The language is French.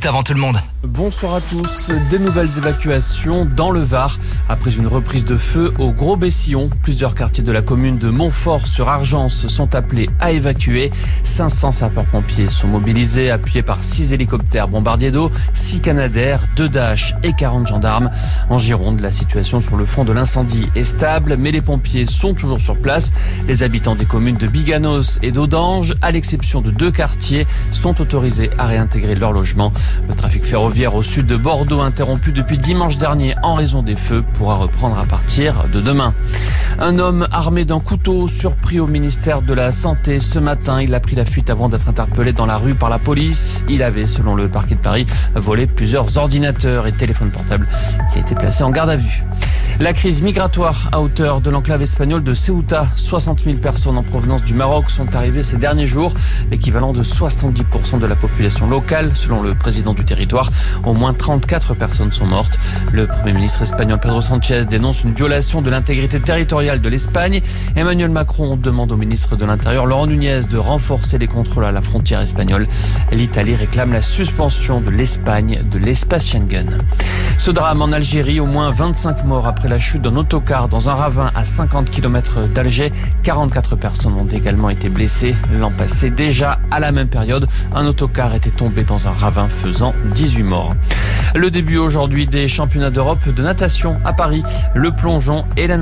minutes avant tout le monde. Bonsoir à tous. Des nouvelles évacuations dans le Var. Après une reprise de feu au Gros-Bessillon, plusieurs quartiers de la commune de Montfort-sur-Argence sont appelés à évacuer. 500 sapeurs-pompiers sont mobilisés, appuyés par 6 hélicoptères bombardiers d'eau, 6 Canadair, 2 Dash et 40 gendarmes. En Gironde, la situation sur le front de l'incendie est stable, mais les pompiers sont toujours sur place. Les habitants des communes de Biganos et d'Audange, à l'exception de 2 quartiers, sont autorisés à réintégrer leur logement. Le trafic ferroviaire au sud de Bordeaux, interrompu depuis dimanche dernier en raison des feux, pourra reprendre à partir de demain. Un homme armé d'un couteau surpris au ministère de la Santé ce matin. Il a pris la fuite avant d'être interpellé dans la rue par la police. Il avait, selon le parquet de Paris, volé plusieurs ordinateurs et téléphones portables. Il a été placé en garde à vue. La crise migratoire à hauteur de l'enclave espagnole de Ceuta. 60 000 personnes en provenance du Maroc sont arrivées ces derniers jours, l'équivalent de 70% de la population locale, selon le président du territoire. Au moins 34 personnes sont mortes. Le Premier ministre espagnol Pedro Sánchez dénonce une violation de l'intégrité territoriale de l'Espagne. Emmanuel Macron demande au ministre de l'Intérieur Laurent Nunez de renforcer les contrôles à la frontière espagnole. L'Italie réclame la suspension de l'Espagne de l'espace Schengen. Ce drame en Algérie, au moins 25 morts après la chute d'un autocar dans un ravin à 50 km d'Alger. 44 personnes ont également été blessées. L'an passé, déjà à la même période, un autocar était tombé dans un ravin faisant 18 morts. Le début aujourd'hui des championnats d'Europe de natation à Paris. Le plongeon et la